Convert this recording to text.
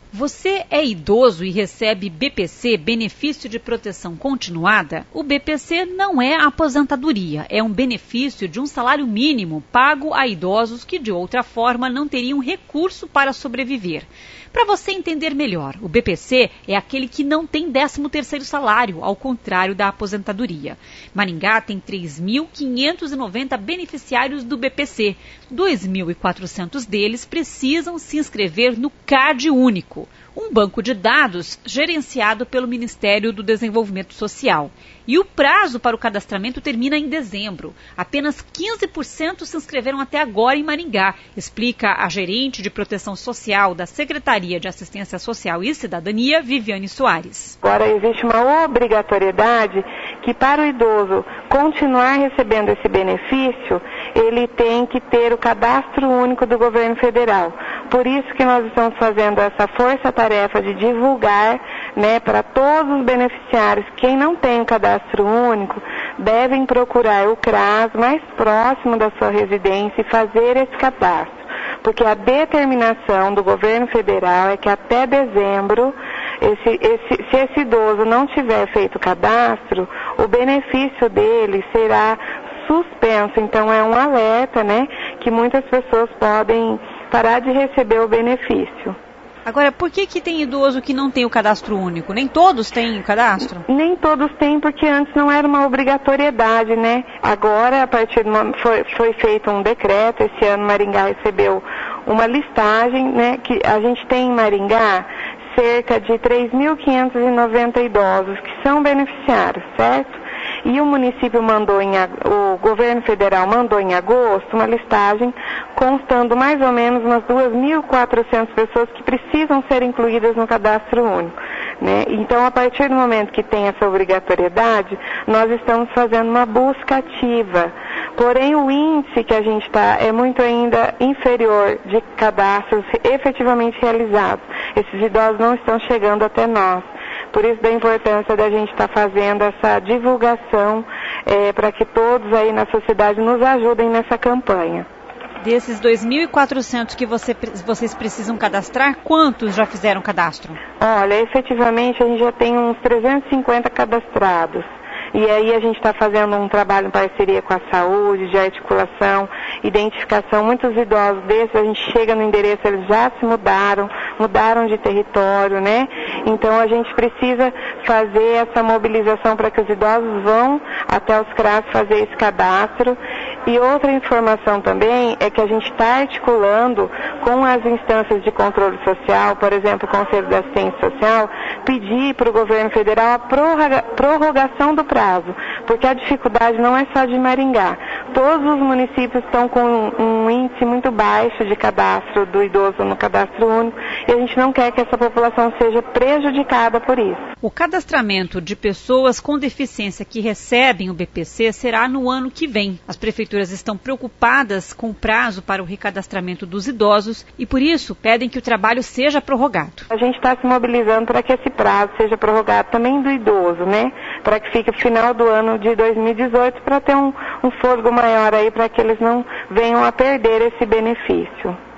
Você é idoso e recebe BPC, Benefício de Proteção Continuada? O BPC não é aposentadoria, é um benefício de um salário mínimo pago a idosos que de outra forma não teriam recurso para sobreviver. Para você entender melhor, o BPC é aquele que não tem 13º salário, ao contrário da aposentadoria. Maringá tem 3.590 beneficiários do BPC. 2.400 deles precisam se inscrever no CAD Único, um banco de dados gerenciado pelo Ministério do Desenvolvimento Social. E o prazo para o cadastramento termina em dezembro. Apenas 15% se inscreveram até agora em Maringá, explica a gerente de proteção social da Secretaria de Assistência Social e Cidadania, Viviane Soares. Agora existe uma obrigatoriedade que para o idoso continuar recebendo esse benefício, ele tem que ter o cadastro único do governo federal. Por isso que nós estamos fazendo essa força-tarefa de divulgar, para todos os beneficiários. Quem não tem o cadastro único devem procurar o CRAS mais próximo da sua residência e fazer esse cadastro. Porque a determinação do governo federal é que até dezembro, se esse idoso não tiver feito o cadastro, o benefício dele será suspenso. Então é um alerta, que muitas pessoas podem parar de receber o benefício. Agora, por que tem idoso que não tem o cadastro único? Nem todos têm o cadastro? Nem todos têm, porque antes não era uma obrigatoriedade, Agora, a partir foi feito um decreto, esse ano Maringá recebeu uma listagem, que a gente tem em Maringá cerca de 3.590 idosos que são beneficiários, certo? E o município o governo federal mandou em agosto uma listagem constando mais ou menos umas 2.400 pessoas que precisam ser incluídas no cadastro único. Então, a partir do momento que tem essa obrigatoriedade, nós estamos fazendo uma busca ativa. Porém, o índice que a gente está é muito ainda inferior de cadastros efetivamente realizados. Esses idosos não estão chegando até nós. Por isso da importância da gente estar fazendo essa divulgação para que todos aí na sociedade nos ajudem nessa campanha. Desses 2.400 que vocês precisam cadastrar, quantos já fizeram cadastro? Olha, efetivamente a gente já tem uns 350 cadastrados. E aí a gente está fazendo um trabalho em parceria com a saúde, de articulação, identificação. Muitos idosos desses, a gente chega no endereço, eles já se mudaram de território, Então a gente precisa fazer essa mobilização para que os idosos vão até os CRAS fazer esse cadastro. E outra informação também é que a gente está articulando com as instâncias de controle social, por exemplo, o Conselho da Assistência Social, pedir para o governo federal a prorrogação do prazo, porque a dificuldade não é só de Maringá. Todos os municípios estão com um índice muito baixo de cadastro do idoso no cadastro único e a gente não quer que essa população seja prejudicada por isso. O cadastramento de pessoas com deficiência que recebem o BPC será no ano que vem. As prefeituras estão preocupadas com o prazo para o recadastramento dos idosos e, por isso, pedem que o trabalho seja prorrogado. A gente está se mobilizando para que esse prazo seja prorrogado também do idoso, Para que fique no final do ano de 2018 para ter um fôlego maior aí para que eles não venham a perder esse benefício.